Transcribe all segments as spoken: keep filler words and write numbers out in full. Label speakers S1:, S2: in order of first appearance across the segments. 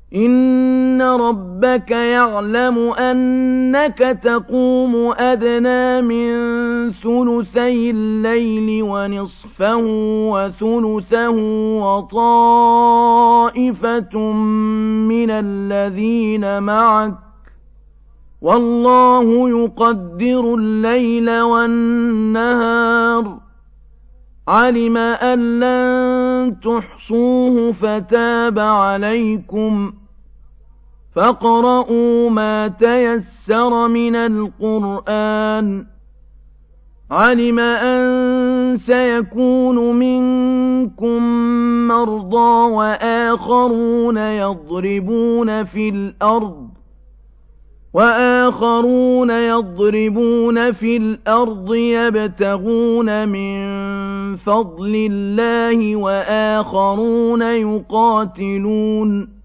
S1: إن ربك يعلم أنك تقوم أدنى من ثلثي الليل ونصفه وثلثه وطائفة من الذين معك والله يقدر الليل والنهار علم أن لن تحصوه فتاب عليكم فاقرؤوا ما تيسر من القرآن علم أن سيكون منكم مرضى وآخرون يضربون في الأرض وآخرون يضربون في الأرض يبتغون من فضل الله وآخرون يقاتلون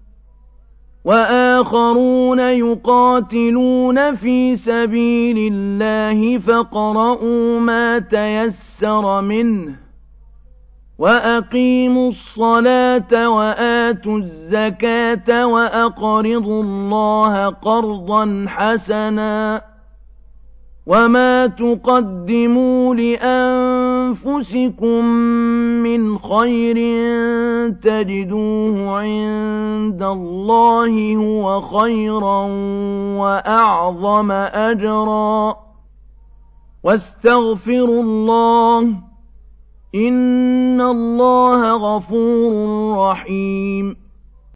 S1: وآخرون يقاتلون في سبيل الله فاقرؤوا ما تيسر منه وأقيموا الصلاة وآتوا الزكاة وأقرضوا الله قرضا حسنا وما تقدموا لأنفسكم من خير تجدوه عند الله هو خيرا وأعظم أجرا واستغفروا الله إن الله غفور رحيم